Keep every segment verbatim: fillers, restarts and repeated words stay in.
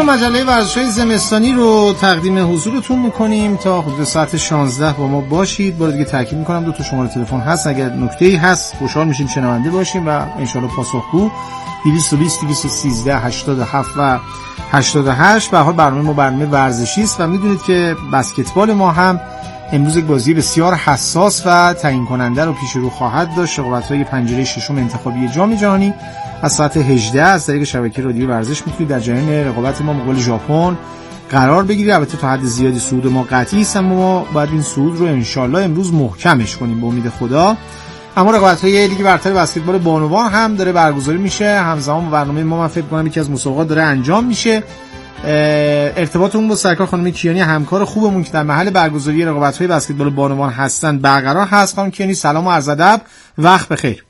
دوستان مجله ورزش‌های زمستانی رو تقدیم حضورتون می‌کنیم تا حدود ساعت شانزده با ما باشید. بار دیگه تاکید می‌کنم دو تا شماره تلفن هست، اگر نکته‌ای هست خوشحال میشیم شنونده باشیم و ان شاءالله پاسخگو. دویست و بیست دویست و سیزده هشتاد و هفت و هشتاد و هشت. به هر حال برنامه ما برنامه ورزشی است و می‌دونید که بسکتبال ما هم امروز یک بازی بسیار حساس و تعیین کننده رو پیش رو خواهد داشت. رقابت‌های پنجره ششم انتخابی جام جهانی از ساعت هجده از طریق شبکه رادیو ورزش میتونید در جریان رقابت ما مقابل ژاپن قرار بگیرید. البته تا حد زیادی صعود ما قطعی است، اما ما باید این صعود رو انشالله امروز محکمش کنیم به امید خدا. اما رقابت‌های لیگ برتر بسکتبال بانوان هم داره برگزاری میشه همزمان با برنامه ما. من فکر کنم یکی از مسابقات داره انجام میشه. ارتباطمون با سرکار خانم کیانی همکار خوبمون که در محل برگزاری رقابت‌های بسکتبال بانوان هستند برقرار هست. خانم کیانی سلام و عرض ادب، وقت بخیر.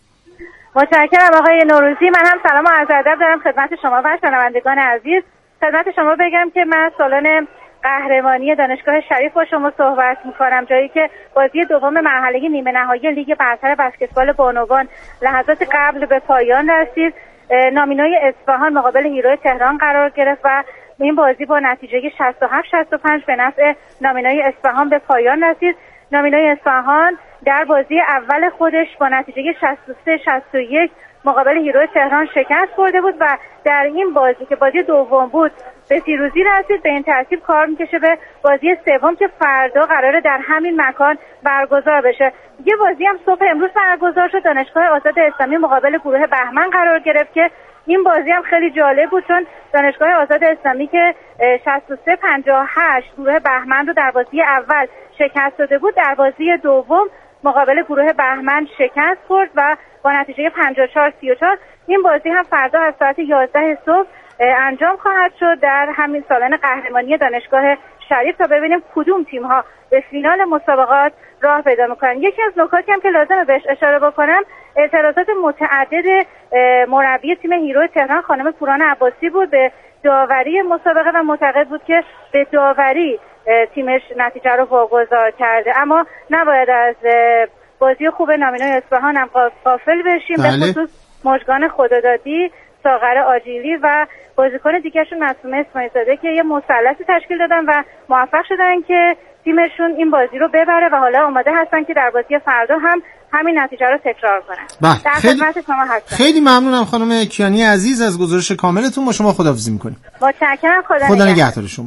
متشکرم آقای نوروزی. من هم سلام و عرض ادب دارم خدمت شما و شنوندگان عزیز. خدمت شما بگم که من سالن قهرمانی دانشگاه شریف با شما صحبت می‌کنم، جایی که بازی دوم مرحله نیمه نهایی لیگ برتر بسکتبال بانوان لحظات قبل به پایان رسید. نامینوی اصفهان مقابل هیروی تهران قرار گرفت و این بازی با نتیجه شصت و هفت شصت و پنج به نفع نامینوی اصفهان به پایان رسید. نامینوی اصفهان در بازی اول خودش با نتیجه شصت و سه شصت و یک مقابل هیروی تهران شکست خورده بود و در این بازی که بازی دوم بود به پیروزی رسید. به این ترتیب کار میکشه به بازی سوم که فردا قراره در همین مکان برگزار بشه. یه بازی هم صبح امروز برگزار شد. دانشگاه آزاد اسلامی مقابل گروه بهمن قرار گرفت که این بازی هم خیلی جالب بود، چون دانشگاه آزاد اسلامی که شصت و سه پنجاه و هشت گروه بهمن رو در بازی اول شکست داده بود، در بازی دوم مقابل گروه بهمن شکست خورد و با نتیجه پنجاه و چهار سی و چهار این بازی هم فردا از ساعت یازده صبح انجام خواهد شد در همین سالن قهرمانی دانشگاه شریف تا ببینیم کدوم تیم ها به فینال مسابقات راه پیدا میکنن. یکی از نکاتی هم که لازمه بهش اشاره بکنم اعتراضات متعدد مربی تیم هیرو تهران خانم پوران عباسی بود به داوری مسابقه و معتقد بود که به داوری تیمش نتیجه رو واگذار کرده. اما نباید از بازی خوب نامینوی اصفهان هم غافل بشیم. بله. به خصوص مژگان خدادادی، ساغر آجیلی و بازیکن دیگه‌شون معصومه اسماعیل زاده که یه مثلثی تشکیل دادن و موفق شدن که تیمشون این بازی رو ببره و حالا آماده هستن که در بازی فردا هم همین نتیجه رو تکرار کنن. در خدمت شما هستم. خیلی ممنونم خانم کیانی عزیز از گزارش کاملتون. با شما خداحافظی می‌کنیم. متشکرم. خدا, خدا نگهدار شما.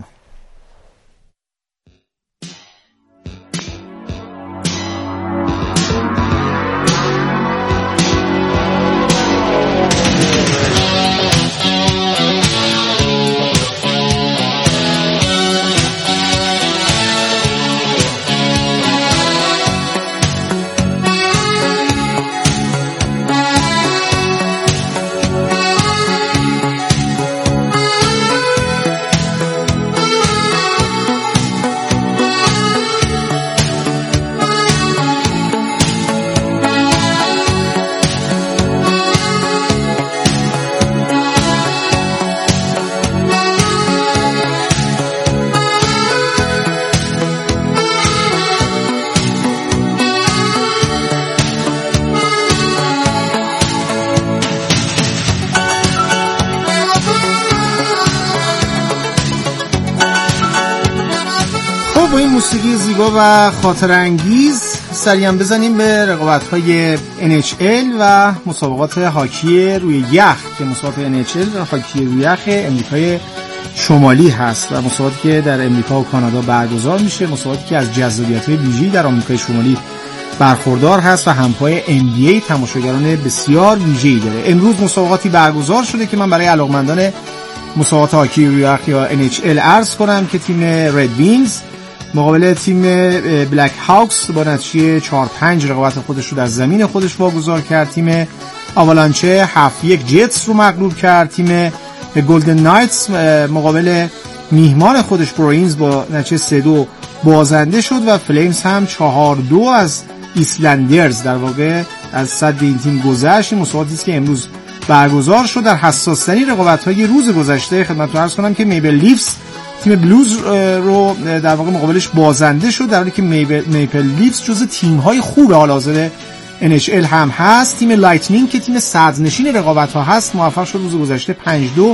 با این موسیقی زیبا و خاطر انگیز سریم بزنیم به رقابت‌های ان اچ ال و مسابقات هاکی روی یخ که مسابقات ان اچ ال هاکی روی یخ امریکای شمالی هست و مسابقاتی که در امریکا و کانادا برگزار میشه، مسابقاتی که از جذابیت‌های ویژه‌ای در آمریکای شمالی برخوردار هست و همپای ان بی ای تماشاگران بسیار ویژه‌ای داره. امروز مسابقاتی برگزار شده که من برای علاقمندان مسابقات هاکی روی یخ یا ان اچ ال عرض کنم که تیم رد وینگز مقابل تیم بلک هاوکس با نتیجه چهار پنج رقابت خودش رو در زمین خودش واگذار کرد. تیم آوالانچه هفت یک جتس رو مغلوب کرد. تیم گلدن نایتس مقابل میهمان خودش بروینز با نتیجه سه دو بازنده شد و فلیمز هم چهار دو از ایسلندرز در واقع از صد این تیم گذشت. این مسابقاتی است که امروز برگزار شد. در حساس‌ترین رقابت‌های روز گذشته خدمتتون عرض کنم که میبل لیفز تیم بلوز رو در واقع مقابلش بازنده شد، در حالی که میپل لیفز جزو تیم‌های خوب حال حاضر ان اچ ال هم هست. تیم لایتنینگ که تیم صدرنشین رقابت‌ها هست موفق شد روز گذشته پنج دو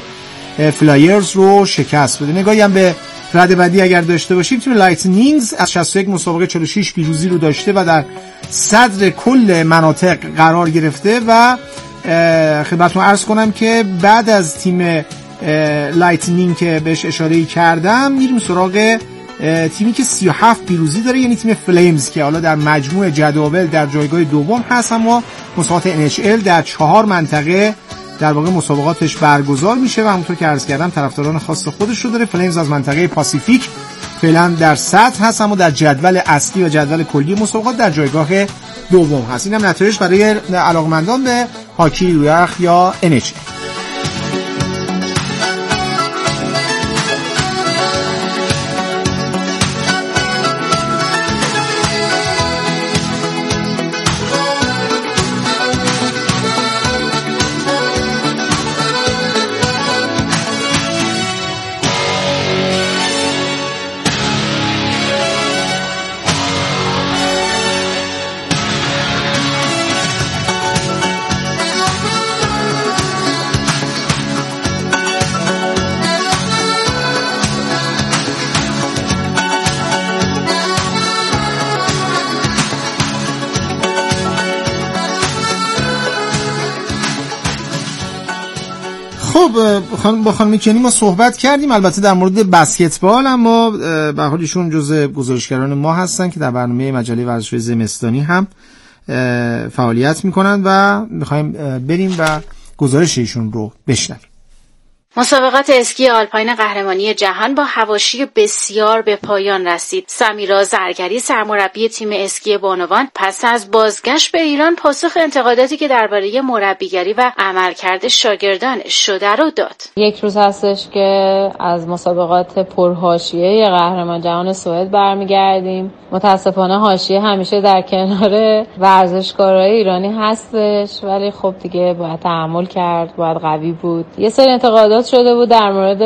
فلایرز رو شکست بده. نگاهی هم به رده بعدی اگر داشته باشیم، تیم لایتنینگز از شصت و یک مسابقه چهل و شش پیروزی رو داشته و در صدر کل مناطق قرار گرفته و خدمتتون عرض کنم که بعد از تیم لایتنینگ که بهش اشاره کردم میریم سراغ تیمی که سی و هفت پیروزی داره، یعنی تیم فلیمز که حالا در مجموع جدول در جایگاه دوم هست، اما مسابقات ان اچ ال در چهار منطقه در واقع مسابقاتش برگزار میشه و همونطور که عرض کردم طرفداران خاص خودش رو داره. فلیمز از منطقه پاسیفیک فعلا در صدر هست، اما در جدول اصلی و جدول کلی مسابقات در جایگاه دوم هست. اینم نتایج برای علاقمندان به هاکی روی یخ یا ان اچ ال. خب با خانم کنی ما صحبت کردیم البته در مورد بسکتبال، اما به حال ایشون جزء گزارشگران ما هستن که در برنامه مجله ورزش‌های زمستانی هم فعالیت میکنن و میخوایم بریم و گزارش ایشون رو بشنویم. مسابقات اسکی آلپاین قهرمانی جهان با حواشی بسیار به پایان رسید. سمیرا زرگری سرمربی تیم اسکی بانوان پس از بازگشت به ایران پاسخ انتقاداتی که درباره مربیگری و عملکرد شاگردان شده رو داد. یک روز هستش که از مسابقات پرحاشیه قهرمان جهان سوئد برمیگردیم. متاسفانه حاشیه همیشه در کنار ورزشکارای ایرانی هستش، ولی خب دیگه باید تحمل کرد، باید قوی بود. یه سری انتقادات شده بود در مورد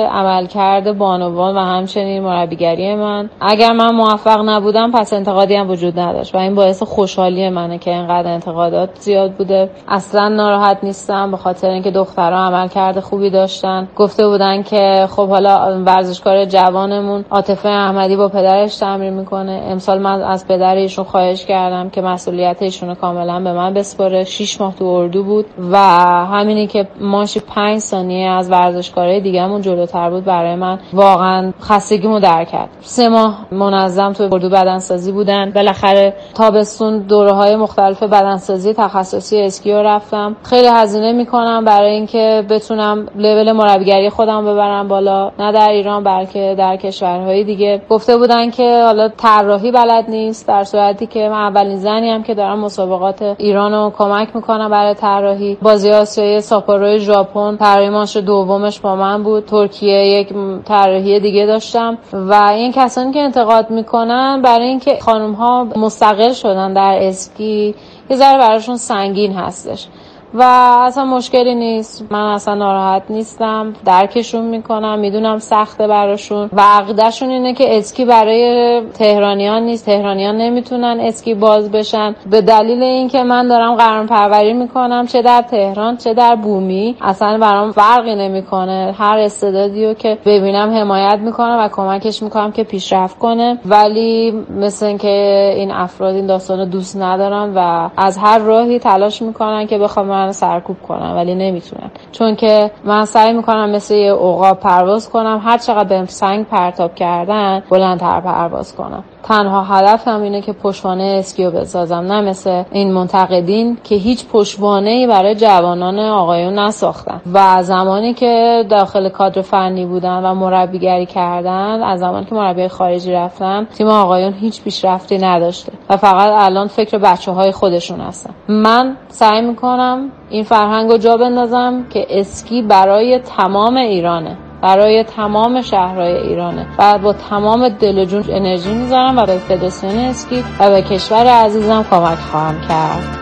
عملکرد بانوان و همچنین مربیگری من. اگر من موفق نبودم پس انتقادی هم وجود نداشت و این باعث خوشحالی منه که اینقدر انتقادات زیاد بوده. اصلا ناراحت نیستم به خاطر اینکه دخترها عملکرد خوبی داشتن. گفته بودن که خب حالا ورزشکار جوانمون عاطفه احمدی با پدرش تمرین میکنه. امسال من از پدر ایشون خواهش کردم که مسئولیت ایشون کاملا به من بسپاره. شش ماه تو اردو بود و همینی که ماشی پنج ثانیه از ورزشکارای دیگه‌مون جلوتر بود برای من واقعا خستگیمو در کرد. سه ماه منظم تو اردو بدنسازی بودن. بالاخره تابستون دوره‌های مختلف بدنسازی تخصصی اسکی رو رفتم. خیلی هزینه میکنم برای اینکه بتونم لول مربیگری خودم ببرم بالا، نه در ایران بلکه در کشورهای دیگه. گفته بودن که حالا طراحی بلد نیست، در صورتی که من اولین زنی ام که دارم مسابقات ایرانو کمک میکنم برای طراحی. بازی آسیایی ساپورو ژاپن طراحی ماش دومش با من بود. ترکیه یک طراحی دیگه داشتم و این کسانی که انتقاد میکنن برای اینکه خانم ها مستقل شدن در اسکی یه ذره براشون سنگین هستش و اصلا مشکلی نیست. من اصلا ناراحت نیستم، درکشون میکنم، میدونم سخته براشون و عقیدهشون اینه که اسکی برای تهرانیان نیست، تهرانیان نمیتونن اسکی باز بشن به دلیل اینکه من دارم قرن پروری میکنم چه در تهران چه در بومی. اصلا برام فرقی نمیکنه، هر استعدادیو که ببینم حمایت میکنم و کمکش میکنم که پیشرفت کنه، ولی مثل اینکه این افراد این داستانو دوست ندارن و از هر راهی تلاش میکنن که بخوام من سرکوب کنم ولی نمیتونن، چون که من سعی میکنم مثل یه عقاب پرواز کنم، هر چقدر بهم سنگ پرتاب کردن بلندتر پرواز کنم. تنها هدفم اینه که پشتوانه اسکیو بسازم، نه مثل این منتقدین که هیچ پشتوانه‌ای برای جوانان آقایون نساختن و زمانی که داخل کادر فنی بودن و مربیگری کردن، از زمانی که مربی خارجی رفتن، تیم آقایون هیچ پیشرفتی نداشته و فقط الان فکر بچه‌های خودشون هستن. من سعی میکنم این فرهنگو جا بندازم که اسکی برای تمام ایرانه، برای تمام شهرهای ایرانه و با تمام دل و جون انرژی میذارم و به فدراسیون اسکی و به کشور عزیزم کمک خواهم کرد.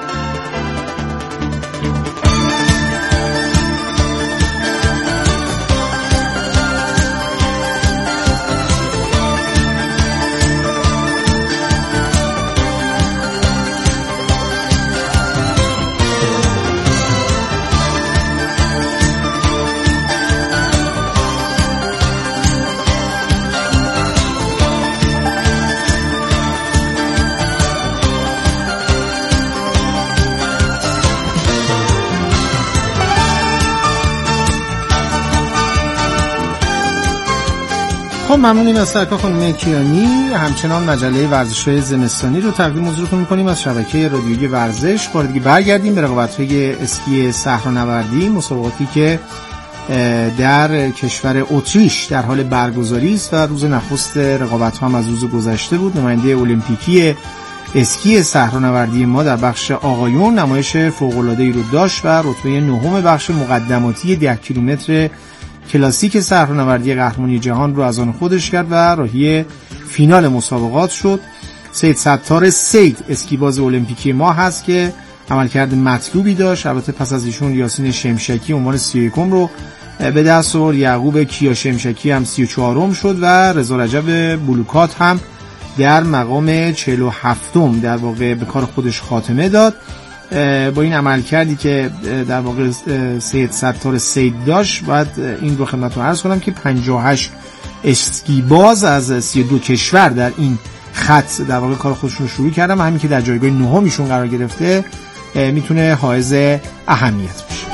خب ممنونیم از سرکار خانم کیانی. همچنان مجله ورزش‌های زمستانی رو تقدیم حضورتون می‌کنیم از شبکه رادیویی ورزش. بار دیگه برگردیم به رقابت‌های اسکی صحرانوردی، مسابقاتی که در کشور اتریش در حال برگزاری است و روز نخست رقابت‌ها هم از روز گذشته بود. نماینده المپیکی اسکی صحرانوردی ما در بخش آقایون نمایش فوق‌العاده‌ای رو داشت و رتبه نهم بخش مقدماتی ده کیلومتر کلاسیک صحرانوردی قهرمانی جهان رو از آن خودش کرد و راهی فینال مسابقات شد. سید ستار سید اسکیباز المپیکی ما هست که عملکرد مطلوبی داشت. البته پس از ایشون یاسین شمشکی عنوان سی و یکم رو به دست آورد، یعقوب کیا شمشکی هم سی و چهارم شد و رضا رجب بلوکات هم در مقام چهل و هفتم در واقع به کار خودش خاتمه داد. با این عمل کردی که در واقع سید ستار سید داشت، باید این رو خدمتتون عرض کنم که پنجاه و هشت اسکیباز از سی و دو کشور در این خط در واقع کار خودشون شروع کردن و همین که در جایگاه نهم ایشون قرار گرفته میتونه حائز اهمیت بشه.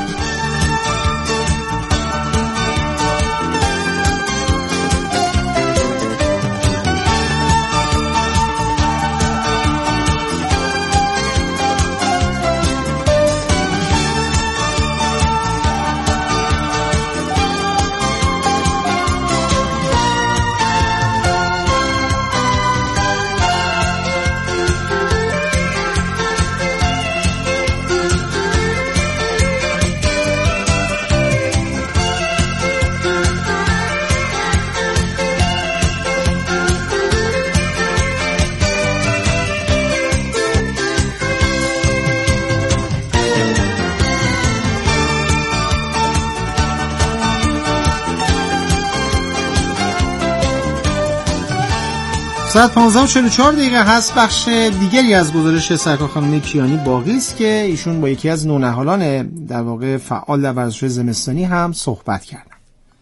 ساعت پانزده و چهل و چهار دقیقه هست. بخش دیگری از گزارش سرکار خانم کیانی باقی است که ایشون با یکی از نونهالان در واقع فعال در ورزش‌های زمستانی هم صحبت کردن.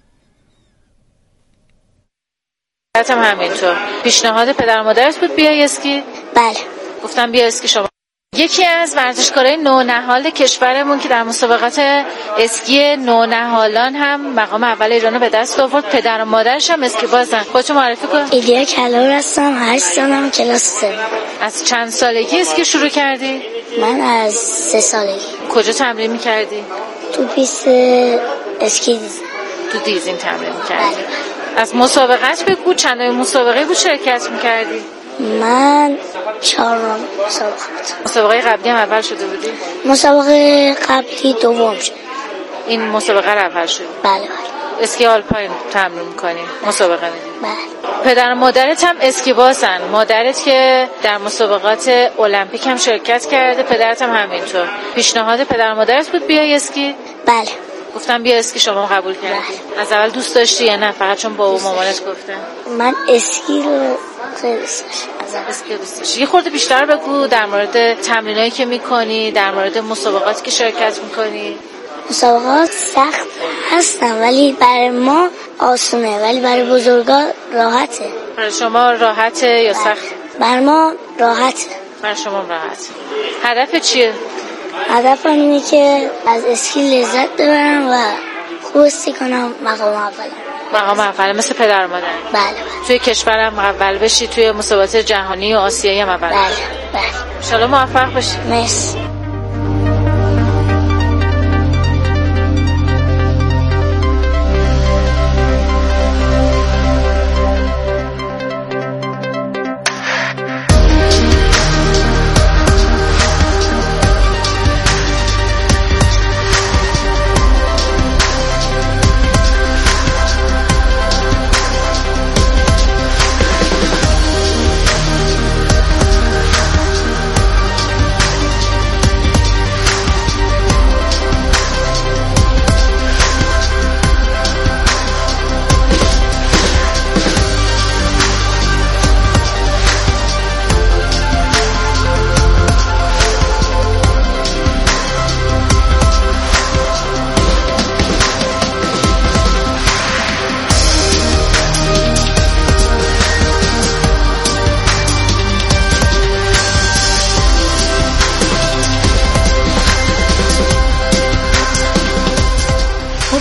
هم همینطور پیشنهاد پدر مادرت بود بیای اسکی؟ بله. گفتم بیا اسکی. شما یکی از ورزشکارای نونهال کشورمون که در مسابقات اسکی نونهالان هم مقام اول ایران رو به دست آورد، پدر و مادرش هم اسکی بازن. خودتو معرفی کن. ایدیا کلور هستم، هشت سالم، کلاس سه. از چند سالگی اسکی شروع کردی؟ من از سه سالگی. کجا تمرین می‌کردی؟ تو پیست اسکی دیزین. تو دیزین تمرین می‌کردی؟ از مسابقات بگو، چند مسابقه بود شرکت می‌کردی؟ من چهارم مسابقه بود. مسابقه قبلی هم اول شده بودی؟ مسابقه قبلی دوم شد. این مسابقه رو اول شد؟ بله بله. اسکی آلپاین تمرین می‌کنی؟ مسابقه میدی؟ بله. پدر و مادرت هم اسکی بازن. مادرت که در مسابقات المپیک هم شرکت کرده، پدرت هم همینطور. پیشنهاد پدر و مادرت بود بیای اسکی؟ بله. گفتم بیا اسکی، شما قبول کردی؟ بله. از اول دوست داشتی یا نه فقط چون بابا و مامانت گفتن؟ من اسکی رو خیلی دوست داشتم. اسکی دوست داشتی. یه خورده بیشتر بگو در مورد تمرینایی که می‌کنی، در مورد مسابقاتی که شرکت می‌کنی. مسابقات سخت هستن ولی برای ما آسونه، ولی برای بزرگا راحته. برای شما راحته یا سخت؟ برای ما راحته. برای شما راحت. هدف چیه؟ هدفم اینه که از اسکی لذت ببرم و خوب اسکی کنم، مقام اولم. مقام اول مثل پدر و مادر؟ بله بله. توی کشورم اول بشی، توی مسابقات جهانی و آسیایی هم اول؟ بله بله. ان شاءالله موفق باشی. مرسی.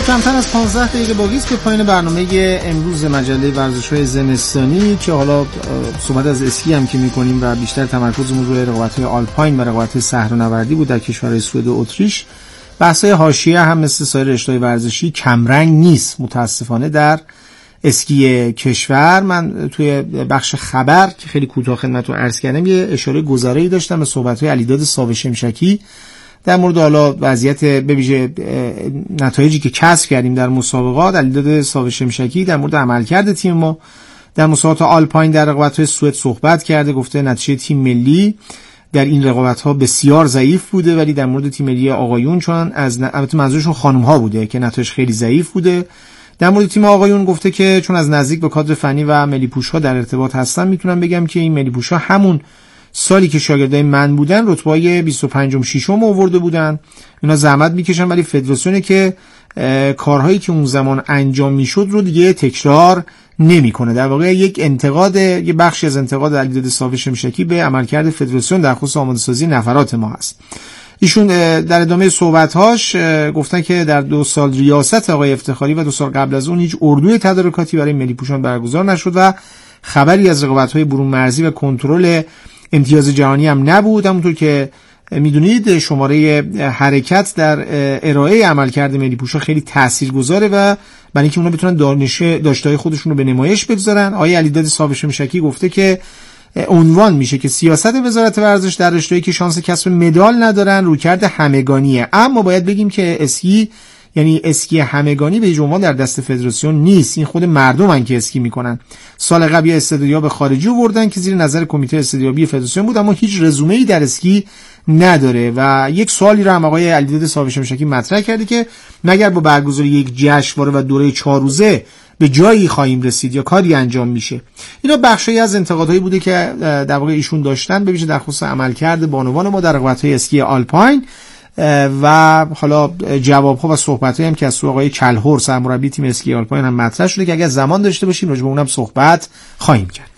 کمتر از پانزده دقیقه باقی است به پایان برنامه امروز مجله ورزش‌های زمستانی که حالا صحبت از اسکی هم که می‌کنیم و بیشتر تمرکزمون روی رقابت‌های آلپاین و رقابت‌های صحرانوردی بود در کشورهای سوئد و اتریش. بحث‌های حاشیه هم مثل سایر رشته‌های ورزشی کمرنگ نیست متاسفانه در اسکی کشور. من توی بخش خبر که خیلی کوتاه خدمتتون عرض کردم یه اشاره گذرایی داشتم به صحبت‌های علیداد ساوه شمشکی در مورد حالا وضعیت به ویژه نتایجی که کسب کردیم در مسابقات. علیداد ساوه شمشکی در مورد عملکرد تیم ما در مسابقات آلپاین در رقابت‌های سوئد صحبت کرده، گفته نتیجه تیم ملی در این رقابت‌ها بسیار ضعیف بوده، ولی در مورد تیم ملی آقایون چون از البته منظورشون خانم‌ها بوده که نتایج خیلی ضعیف بوده. در مورد تیم آقایون گفته که چون از نزدیک با کادر فنی و ملی پوش‌ها در ارتباط هستم میتونم بگم که این ملی پوش‌ها همون سالی که شاگردای من بودن رتبه‌های بیست و پنجم ششم آورده بودن. اینا زحمت میکشن ولی فدراسیونه که کارهایی که اون زمان انجام میشد رو دیگه تکرار نمیکنه. در واقع یک انتقاد، یه بخشی از انتقاد علیداد ساوه شمشکی به عملکرد فدراسیون در خصوص آماده‌سازی نفرات ما هست. ایشون در ادامه صحبت‌هاش گفتن که در دو سال ریاست آقای افتخاری و دو سال قبل از اون هیچ اردوی تدارکاتی برای ملی پوشان برگزار نشد و خبری از رقابت‌های برون مرزی و کنترل امتیاز جهانی هم نبود. همونطور که میدونید شماره حرکت در ارائه عملکرد ملی پوشا خیلی تاثیرگذاره و برای اینکه اونا بتونن دانش داشته‌های خودشون رو به نمایش بگذارن. آقای علیداد ساوه شمشکی گفته که عنوان میشه که سیاست وزارت ورزش در رشته‌ای که شانس کسب مدال ندارن رویکرد همگانیه، اما باید بگیم که اسکی یعنی اسکی همگانی به هیچ عنوان در دست فدراسیون نیست، این خود مردمن که اسکی میکنن. سال قبل استعدادیاب خارجی آوردن که زیر نظر کمیته استعدادیابی فدراسیون بود اما هیچ رزومه‌ای در اسکی نداره و یک سوالی رو هم آقای علیداد ساوه شمشکی مطرح کرده که مگر با برگزاری یک جشنواره و دوره چهار روزه به جایی خواهیم رسید یا کاری انجام میشه. اینا بخشی از انتقادهایی بوده که در واقع ایشون داشتن به ویژه در خصوص عملکرد بانوان ما در رقابت‌های اسکی آلپاین و حالا جواب‌ها و صحبت‌هایی هم که از سوی آقای کلهر سرمربی تیم اسکی آلپاین هم مطرح شده که اگر زمان داشته باشیم راجع به اونم صحبت خواهیم کرد.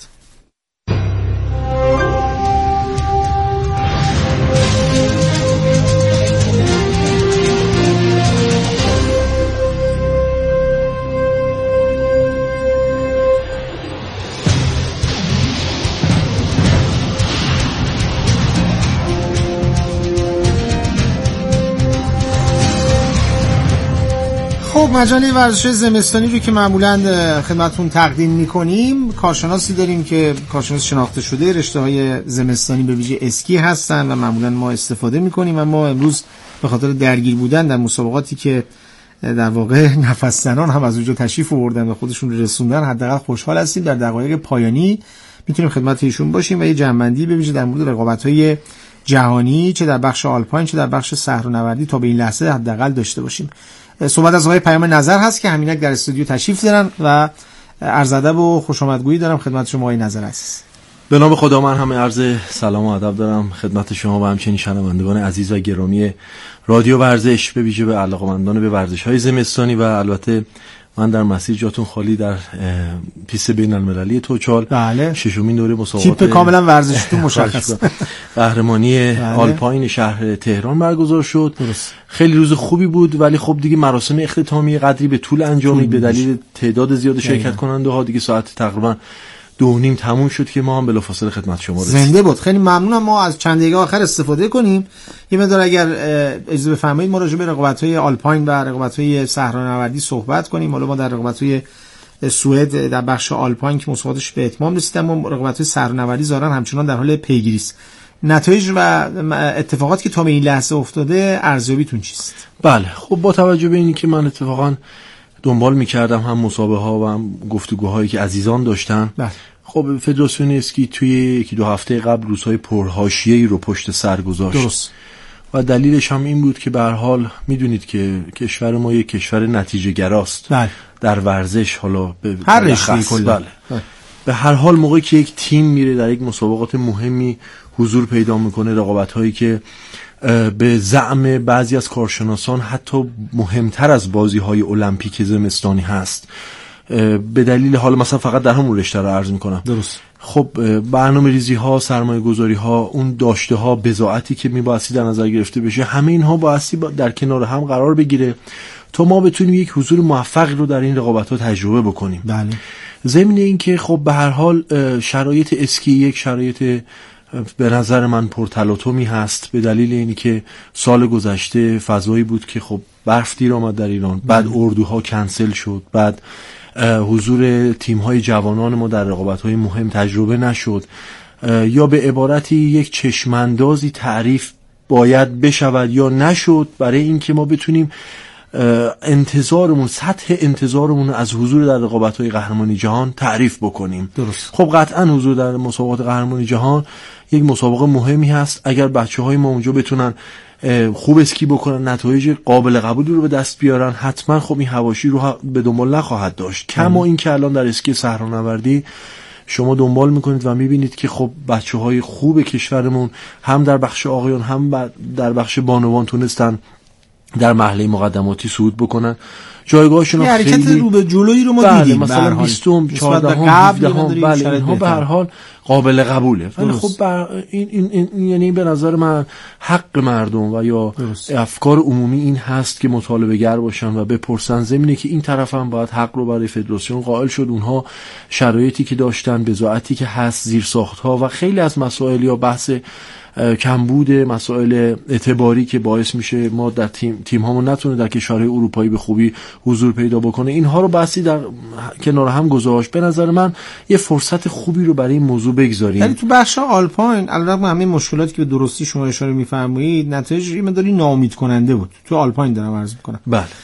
خب مجله ورزش زمستانی رو که معمولاً خدمتتون تقدیم می‌کنیم، کارشناسی داریم که کارشناس شناخته شده رشته‌های زمستانی به ویژه اسکی هستن و معمولاً ما استفاده می‌کنیم. اما امروز به خاطر درگیر بودن در مسابقاتی که در واقع نفس زنان هم از اونجا تشریف آوردن و خودشون رسوندن حداقل خوشحال هستیم در دقایق پایانی میتونیم خدمت ایشون باشیم و یه جمع‌بندی به ویژه در مورد رقابت‌های جهانی چه در بخش آلپاین چه در بخش صحرانوردی تا به این لحظه حداقل داشته باشیم. صحبت از آقای پیام نظر هست که همینک در استودیو تشریف دارن و عرض ادب و خوش آمدگویی دارم خدمت شما آقای نظر عزیز. به نام خدا من همه عرض سلام و ادب دارم خدمت شما و همچنین شنوندگان عزیز و گرامی رادیو ورزش، به ویژه به علاقه‌مندان به ورزش‌های زمستانی و البته من در مسیر جاتون خالی در پیست بین‌المللی توچال بله. ششمین دوره مسابقات تیپ کاملا ورزشیتون مشخص قهرمانی بله. آلپاین شهر تهران برگزار شد. درست. خیلی روز خوبی بود ولی خب دیگه مراسم اختتامی قدری به طول انجامید به دلیل تعداد زیاد شرکت کننده ها. دیگه ساعت تقریبا دو نیم تموم شد که ما هم بلافاصله خدمت شما رسیدیم. زنده بود. خیلی ممنونم. ما از چند دقیقه آخر استفاده کنیم یه مقدار اگر اجازه بفرمایید ما راجع به رقابت‌های آلپاین و رقابت‌های صحرانوردی صحبت کنیم. حالا ما در رقابت‌های سوئد در بخش آلپاین که مسابقاتش به اتمام رسید اما رقابت‌های صحرانوردی ظاهرا همچنان در حال پیگیری است. نتایج و اتفاقاتی که تا به این لحظه افتاده ارزیابیتون چیست؟ بله خب با توجه به اینی که من اتفاقا دنبال می‌کردم هم مسابقه ها و هم گفتگوهایی که عزیزان داشتن بله. خب فدراسیون اسکی توی یکی دو هفته قبل روزهای پرحاشیه‌ای رو پشت سر گذاشت. درست. و دلیلش هم این بود که به هر حال میدونید که کشور ما یک کشور نتیجه گراست بله. در ورزش حالا به هر رشته‌ای کلا بله. بله. به هر حال موقعی که یک تیم میره در یک مسابقات مهمی حضور پیدا میکنه، رقابت‌هایی که به زعم بعضی از کارشناسان حتی مهمتر از بازی‌های المپیک زمستانی هست، به دلیل حال مثلا فقط در همون رشته رو عرض میکنم. درست. خب برنامه‌ریزی ها، سرمایه گذاری ها، اون داشته ها، بضاعتی که میبایستی در نظر گرفته بشه، همه اینها بایستی در کنار هم قرار بگیره تا ما بتونیم یک حضور موفقی رو در این رقابت‌ها تجربه بکنیم. بله. ضمن این که خب به هر حال شرایط اسکی یک شرایط به نظر من پرتلاطمی هست، به دلیل اینی که سال گذشته فضایی بود که خب برف دیر آمد در ایران، بعد اردوها کنسل شد، بعد حضور تیم‌های جوانان ما در رقابت‌های مهم تجربه نشد، یا به عبارتی یک چشماندازی تعریف باید بشود یا نشد برای اینکه ما بتونیم انتظارمون سطح انتظارمون از حضور در رقابت‌های قهرمانی جهان تعریف بکنیم. درست. خب قطعا حضور در مسابقات قهرمانی جهان یک مسابقه مهمی هست. اگر بچه‌های ما اونجا بتونن خوب اسکی بکنن، نتایج قابل قبولی رو به دست بیارن، حتما خب این حواشی رو به دنبال نخواهد داشت. کما این که الان در اسکی صحرانوردی شما دنبال میکنید و میبینید که خب بچه‌های خوب کشورمون هم در بخش آقایان هم در بخش بانوان تونستن در مرحله مقدماتی صعود بکنن. جایگاهشون خیلی حرکت رو به جلویی رو ما بله دیدیم، مثلا بیستم چهاردهم هفدهم بله اینها به هر حال قابل قبوله. ولی خب این, این, این یعنی به نظر من حق مردم و یا درست. افکار عمومی این هست که مطالبه گر باشن و بپرسن. زمینه که این طرف هم باید حق رو برای فدراسیون قائل شد. اونها شرایطی که داشتن، بضاعتی که هست، زیرساخت‌ها و خیلی از مسائل یا بحث کمبود مسائل اعتباری که باعث میشه ما در تیم تیم هامون نتونه در کشورهای اروپایی به خوبی حضور پیدا بکنه، اینها رو بحثی در کنار هم گذاشت. به نظر من یه فرصت خوبی رو برای این موضوع بگذاریم. یعنی تو بخش آلپاین علیرغم همه مشکلاتی که به درستی شما اشاره می‌فرمایید، نتایج یه مقداری ناامید کننده بود. تو آلپاین دارم عرض می‌کنم.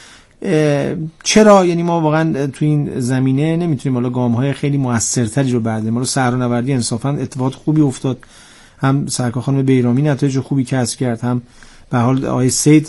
بله. چرا؟ یعنی ما واقعا تو این زمینه نمیتونیم حالا گام‌های خیلی موثرتری رو برداریم. ما رو صحرانوردی انصافا اتفاقات خوبی افتاد. هم سرکار خانم بیرامی نتایج خوبی کسب کرد، هم به حال آقای سید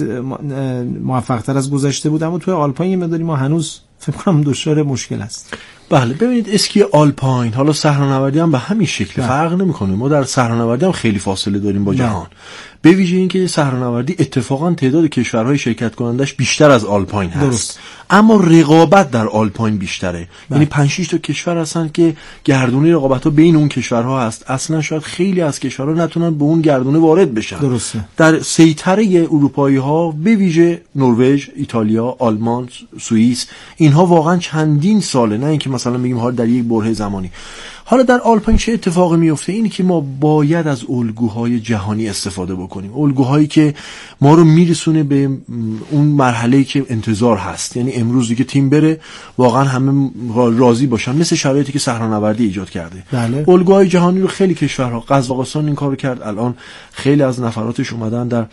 موفق‌تر از گذشته بود، اما توی آلپاین یه مقداری ما هنوز فکر کنم دچار مشکل است. بله ببینید اسکی آلپاین حالا صحرانوردی هم به همین شکل فرق نمی‌کنه. ما در صحرانوردی هم خیلی فاصله داریم با جهان. به ویژه اینکه صحرانوردی اتفاقا تعداد کشورهای شرکت کنندش بیشتر از آلپاین هست. درست. اما رقابت در آلپاین بیشتره. بله. یعنی پنج شش تا کشور هستن که گردونه رقابت‌ها بین اون کشورها هست. اصلا شاید خیلی از کشورها نتونن به اون گردونه وارد بشن. درسته. در سیطره اروپایی‌ها به ویژه نروژ، ایتالیا، آلمان، سوئیس، اینها واقعا چندین ساله، نه اینکه مثلا بگیم حالا در یک برهه زمانی. حالا در آلپاین چه اتفاقی میفته؟ اینی که ما باید از الگوهای جهانی استفاده بکنیم، الگوهایی که ما رو میرسونه به اون مرحله‌ای که انتظار هست. یعنی امروز دیگه تیم بره واقعا همه راضی باشن، مثل شرایطی که صحرانوردی ایجاد کرده. بله. الگوهای جهانی رو خیلی کشورها، قزاقستان این کارو کرد، الان خیلی از نفراتش اومدن در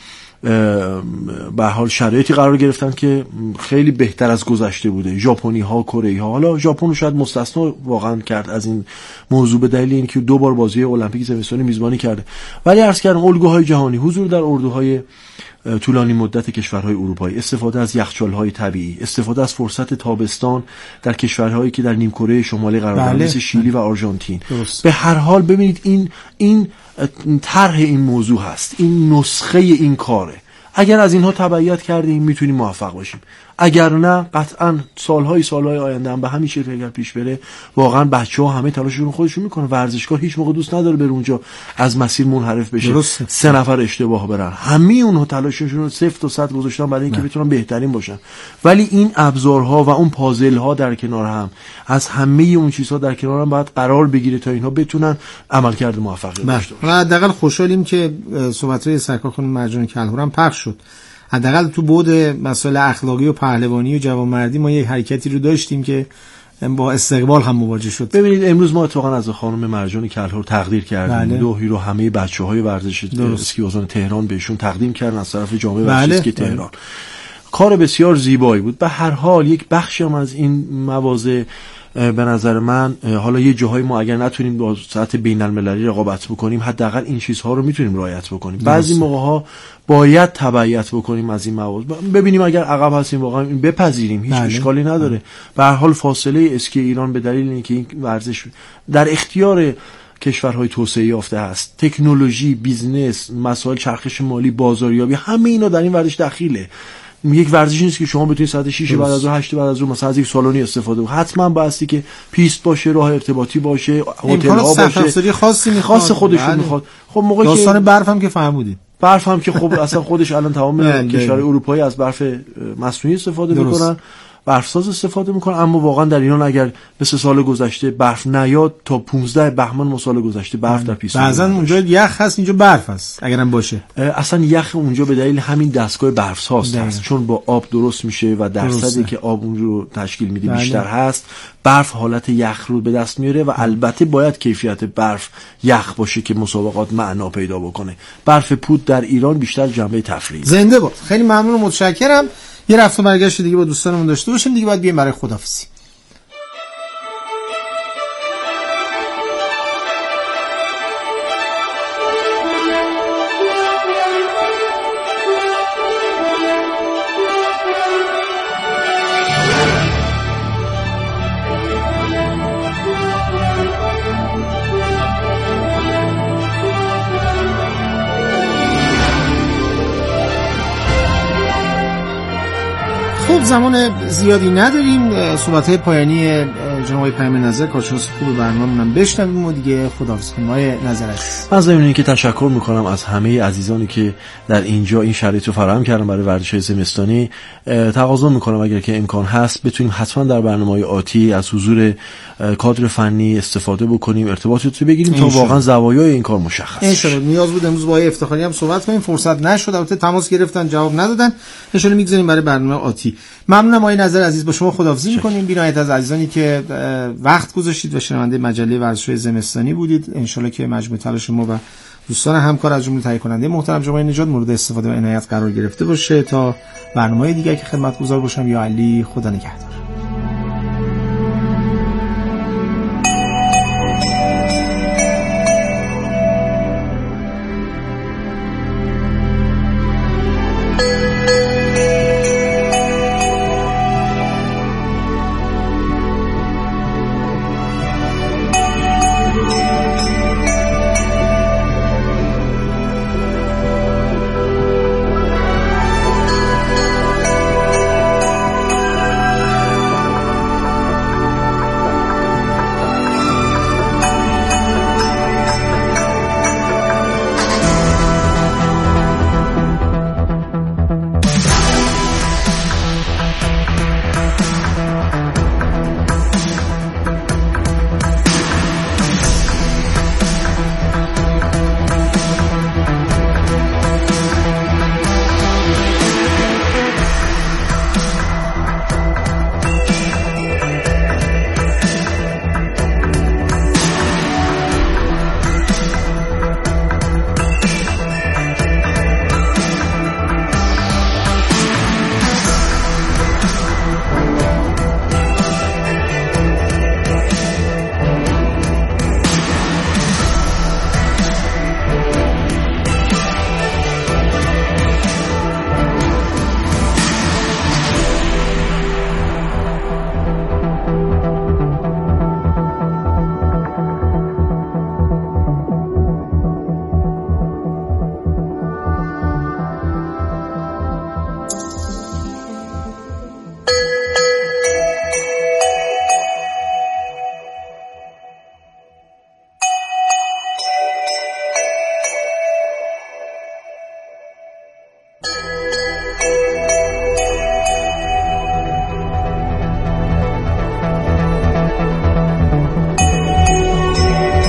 به حال شرایطی قرار گرفتن که خیلی بهتر از گذشته بوده. ژاپنی ها، کره ها، حالا ژاپن رو شاید مستثنا واقعا کرد از این موضوع به دلیل اینکه دو بار بازی المپیک زمستانی میزبانی کرده. ولی عرض کردم الگوهای جهانی، حضور در اردوهای طولانی مدت کشورهای اروپایی، استفاده از یخچال‌های طبیعی، استفاده از فرصت تابستان در کشورهایی که در نیمکره شمالی قرار دارند مثل شیلی و آرژانتین. به هر حال ببینید این این طرح این موضوع هست، این نسخه این کاره. اگر از اینها تبعیت کردیم میتونیم موفق باشیم، اگر نه قطعا سالهای سالهای آینده هم به همین شکل اگر پیش بره واقعا بچه‌ها همه تلاششون خودشون میکنن. ورزشکار هیچ موقع دوست نداره بره اونجا از مسیر منحرف بشه، درسته. سه نفر اشتباه برن. همه اونها تلاششون رو صفر تا صد گذاشتن برای اینکه بتونن بهترین باشن. ولی این ابزارها و اون پازل‌ها در کنار هم، از همه اون چیزها در کنار هم باید قرار بگیره تا اینها بتونن عملکرد موفقی داشته باشن. و حداقل خوشحالیم که صحبت‌های سرکار خانم مرجان کلهر هم پخش شد. حداقل تو بعد مسائل اخلاقی و پهلوانی و جوانمردی ما یک حرکتی رو داشتیم که با استقبال هم مواجه شد. ببینید امروز ما اتفاقا از خانم مرجان کلهر تقدیر کردیم. لوحی رو همه بچه‌های ورزش اسکی استان تهران بهشون تقدیم کردن از طرف جامعه ورزش اسکی تهران. کار بسیار زیبایی بود. به هر حال یک بخشی هم از این مواضع به نظر من حالا یه جاهای ما اگر نتونیم با سطح بین المللی رقابت بکنیم، حداقل این چیزها رو میتونیم رعایت بکنیم. بعضی موقع‌ها باید تبعیت بکنیم از این موضوع، ببینیم اگر عقب هستیم واقعا این بپذیریم، هیچ اشکالی نداره. به هر حال فاصله اسکی ایران به دلیل اینکه این ورزش در اختیار کشورهای توسعه یافته است، تکنولوژی، بیزنس، مسائل چرخش مالی، بازاریابی، همه اینا در این ورزش دخیله. یک ورزشی نیست که شما بتونید ساعت شش بعد از ظهر، هشت بعد از ظهر مثلا از یک سالونی استفاده کنید. حتما بایستی که پیست باشه، راه ارتباطی باشه، هتل ها باشه، خاصی خاص خودشون میخواد. خب موقعی داستان برف هم که فهمیدید برف هم که خب اصلا خودش الان تمام کشورهای اروپایی از برف مصنوعی استفاده میکنن، برفساز استفاده میکنن. اما واقعا در ایران اگر به سه سال گذشته برف نیاد تا پانزده بهمن سال گذشته برف در پیش بعضن اونجا یخ هست اینجا برف هست اگرم باشه. اصلا یخ اونجا به دلیل همین دستگاه برفساز هست، چون با آب درست میشه و درصدی که آب اون رو تشکیل میده بله. بیشتر هست، برف حالت یخ رو به دست میاره و البته باید کیفیت برف یخ باشه که مسابقات معنا پیدا بکنه. برف پود در ایران بیشتر جنبه تفریحی. زنده باد. خیلی ممنون و متشکرم. یه رفت و برگشت دیگه با دوستانمون داشته باشیم دیگه، بعد بیایم برای خداحافظی. خب زمان زیادی نداریم، صحبت‌های پایانی جناب پیام نظر کارشناس خوب برنامه‌مون بشنویم و دیگه خداحافظی کنیم. آقای نظر است. از ضمن اینکه تشکر می‌کنم از همه عزیزانی که در اینجا این شرایط رو فراهم کردن برای ورزش‌های زمستانی. تقاضا می‌کنم اگر که امکان هست بتونیم حتما در برنامه‌های آتی از حضور کادر فنی استفاده بکنیم، ارتباطات رو بگیریم تا واقعا زوایای این کار مشخص شه. ان شاء الله. نیاز بود امروز با آقای افتخاری هم صحبت کنیم، فرصت نشد، البته تماس گرفتن جواب ندادن. ان شاء الله می‌گذاریم برای برنامه آتی. ممنونم آقای نظر عزیز، با شما خداحافظی می‌کنیم. بی‌نهایت از عزیزانی که وقت گذاشتید و شنونده مجله ورزش‌های زمستانی بودید. ان شاء الله که مجموع تلاش ما و دوستان همکار از جمله تهیه کننده محترم جناب نژاد مورد استفاده و عنایت قرار گرفته باشه. تا برنامه‌های دیگه که خدمتگزار باشم، یا علی، خدا نگهدار.